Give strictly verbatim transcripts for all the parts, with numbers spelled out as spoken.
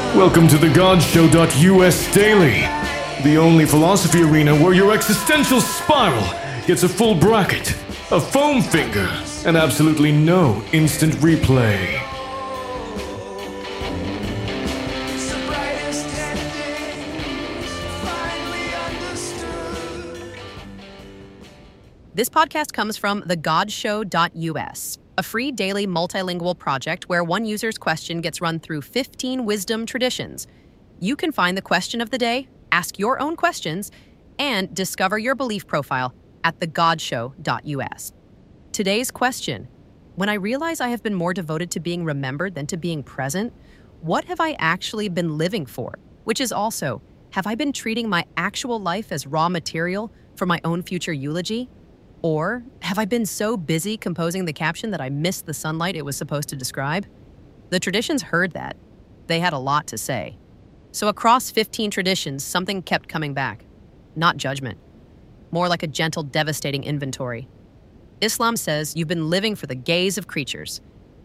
Welcome to the God Show dot U S Daily, the only philosophy arena where your existential spiral gets a full bracket, a foam finger, and absolutely no instant replay. This podcast comes from the God Show dot U S, a free daily multilingual project where one user's question gets run through fifteen wisdom traditions. You can find the question of the day, ask your own questions, and discover your belief profile at the God Show dot U S. Today's question: when I realize I have been more devoted to being remembered than to being present, what have I actually been living for? Which is also, have I been treating my actual life as raw material for my own future eulogy? Or have I been so busy composing the caption that I missed the sunlight it was supposed to describe? The traditions heard that. They had a lot to say. So across fifteen traditions, something kept coming back. Not judgment. More like a gentle, devastating inventory. Islam says you've been living for the gaze of creatures.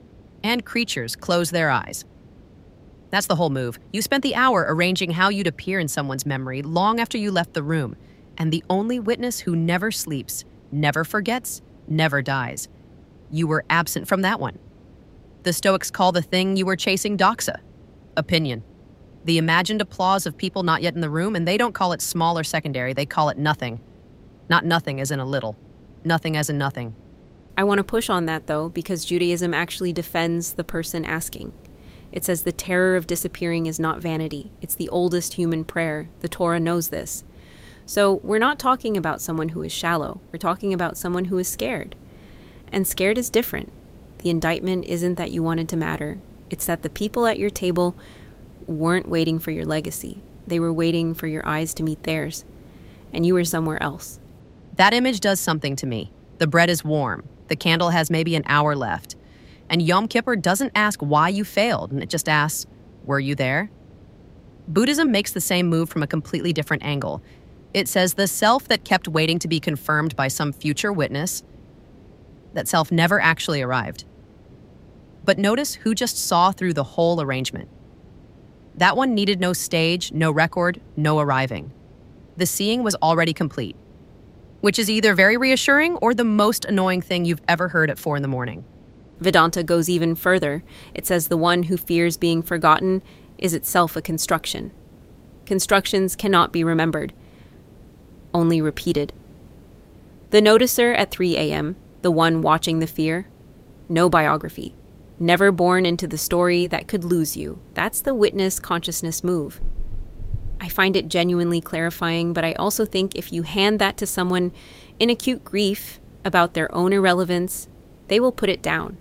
And creatures close their eyes. That's the whole move. You spent the hour arranging how you'd appear in someone's memory long after you left the room. And the only witness who never sleeps, never forgets, never dies. You were absent from that one. The Stoics call the thing you were chasing doxa, opinion. The imagined applause of people not yet in the room, and they don't call it small or secondary, they call it nothing. Not nothing as in a little. Nothing as in nothing. I want to push on that, though, because Judaism actually defends the person asking. It says the terror of disappearing is not vanity. It's the oldest human prayer. The Torah knows this. So we're not talking about someone who is shallow. We're talking about someone who is scared. And scared is different. The indictment isn't that you wanted to matter. It's that the people at your table weren't waiting for your legacy. They were waiting for your eyes to meet theirs. And you were somewhere else. That image does something to me. The bread is warm. The candle has maybe an hour left. And Yom Kippur doesn't ask why you failed, and it just asks, were you there? Buddhism makes the same move from a completely different angle. It says the self that kept waiting to be confirmed by some future witness, that self never actually arrived. But notice who just saw through the whole arrangement. That one needed no stage, no record, no arriving. The seeing was already complete, which is either very reassuring or the most annoying thing you've ever heard at four in the morning. Vedanta goes even further. It says the one who fears being forgotten is itself a construction. Constructions cannot be remembered, only repeated. The noticer at three a.m., the one watching the fear, no biography, never born into the story that could lose you. That's the witness consciousness move. I find it genuinely clarifying, but I also think if you hand that to someone in acute grief about their own irrelevance, they will put it down,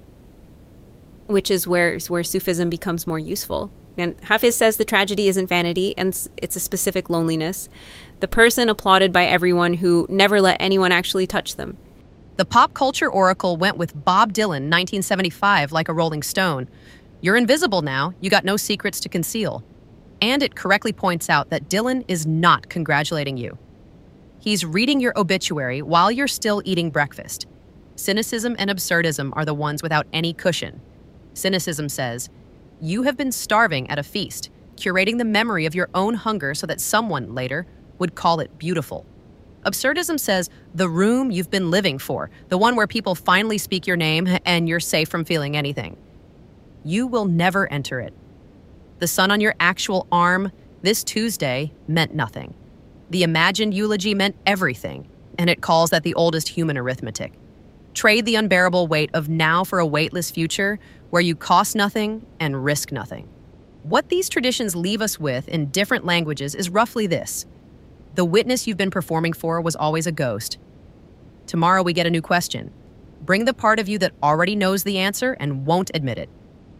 which is where, where Sufism becomes more useful. And Hafiz says the tragedy isn't vanity, and it's a specific loneliness. The person applauded by everyone who never let anyone actually touch them. The pop culture oracle went with Bob Dylan, nineteen seventy-five, like a rolling stone. You're invisible now. You got no secrets to conceal. And it correctly points out that Dylan is not congratulating you. He's reading your obituary while you're still eating breakfast. Cynicism and absurdism are the ones without any cushion. Cynicism says, you have been starving at a feast, curating the memory of your own hunger so that someone, later, would call it beautiful. Absurdism says, the room you've been living for, the one where people finally speak your name and you're safe from feeling anything. You will never enter it. The sun on your actual arm this Tuesday meant nothing. The imagined eulogy meant everything, and it calls that the oldest human arithmetic. Trade the unbearable weight of now for a weightless future where you cost nothing and risk nothing. What these traditions leave us with in different languages is roughly this. The witness you've been performing for was always a ghost. Tomorrow we get a new question. Bring the part of you that already knows the answer and won't admit it.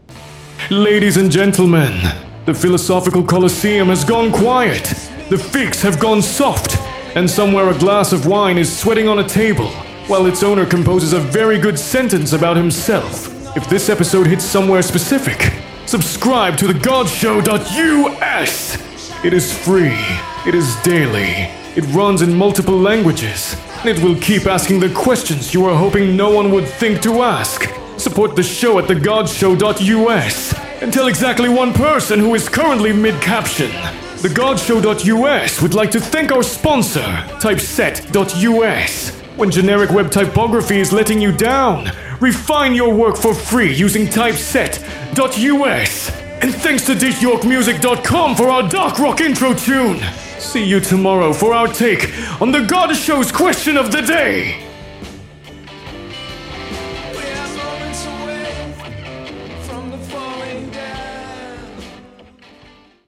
Ladies and gentlemen, the philosophical coliseum has gone quiet. The figs have gone soft. And somewhere a glass of wine is sweating on a table, while its owner composes a very good sentence about himself. If this episode hits somewhere specific, subscribe to the God Show dot U S. It is free. It is daily. It runs in multiple languages. And it will keep asking the questions you are hoping no one would think to ask. Support the show at the God Show dot U S. And tell exactly one person who is currently mid-caption. The God Show dot U S would like to thank our sponsor, Typeset dot U S. When generic web typography is letting you down, refine your work for free using Typeset dot U S. And thanks to dish york music dot com for our dark rock intro tune. See you tomorrow for our take on the God Show's question of the day.